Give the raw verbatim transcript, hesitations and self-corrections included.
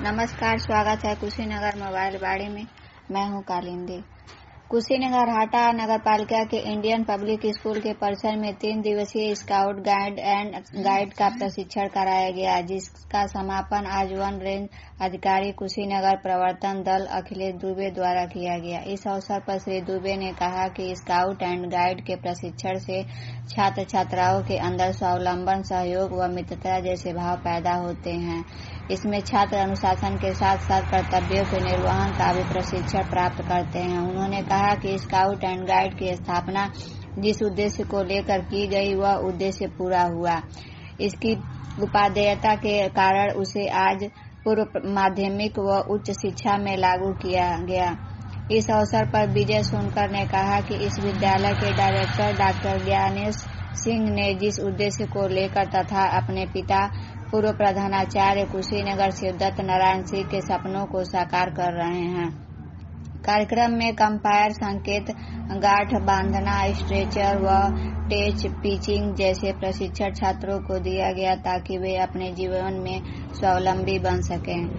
नमस्कार, स्वागत है कुशीनगर मोबाइल बाड़ी में। मैं हूं कालिंदी। कुशीनगर हाटा नगर पालिका के इंडियन पब्लिक स्कूल के परिसर में तीन दिवसीय स्काउट गाइड एंड गाइड का प्रशिक्षण कराया गया, जिसका समापन आज वन रेंज अधिकारी कुशीनगर प्रवर्तन दल अखिलेश दुबे द्वारा किया गया। इस अवसर पर श्री दुबे ने कहा कि स्काउट एंड गाइड के प्रशिक्षण से छात्र छात्राओं के अंदर स्वावलंबन, सहयोग व मित्रता जैसे भाव पैदा होते हैं। इसमें छात्र अनुशासन के साथ साथ कर्तव्यों के निर्वहन का भी प्रशिक्षण प्राप्त करते हैं। उन्होंने कहा कि स्काउट एंड गाइड की स्थापना जिस उद्देश्य को लेकर की गई वह उद्देश्य पूरा हुआ। इसकी उपादेयता के कारण उसे आज पूर्व माध्यमिक व उच्च शिक्षा में लागू किया गया। इस अवसर पर विजय सोनकर ने कहा कि इस विद्यालय के डायरेक्टर डॉक्टर ज्ञानेश सिंह ने जिस उद्देश्य को लेकर तथा अपने पिता पूर्व प्रधानाचार्य कुशीनगर शिवदत्त नारायण सिंह के सपनों को साकार कर रहे हैं। कार्यक्रम में कंपायर संकेत, गांठ बांधना, स्ट्रेचर व टेच पिचिंग जैसे प्रशिक्षण छात्रों को दिया गया ताकि वे अपने जीवन में स्वावलंबी बन सकें।